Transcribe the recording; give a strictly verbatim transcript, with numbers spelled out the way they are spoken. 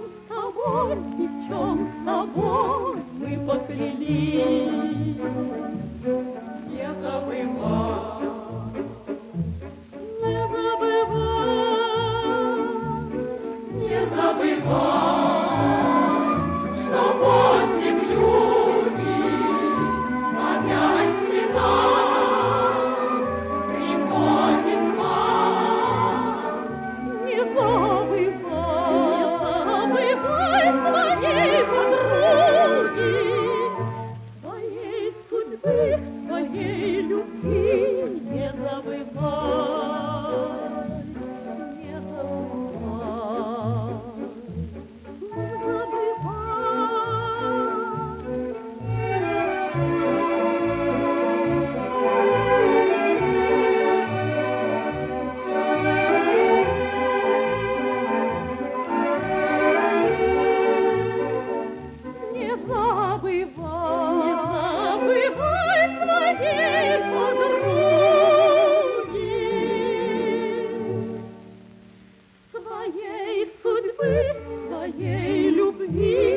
с тобой, ни в чем с тобой мы поклялись. Не забывай, не забывай, не забывай, что после вьюги опять цвета приходит май. Не забывай, не забывай своей подруги, своей судьбы, своей любви. Не забывай, не забывай, не Не забывай, не забывай своей подруги, своей судьбы, своей любви.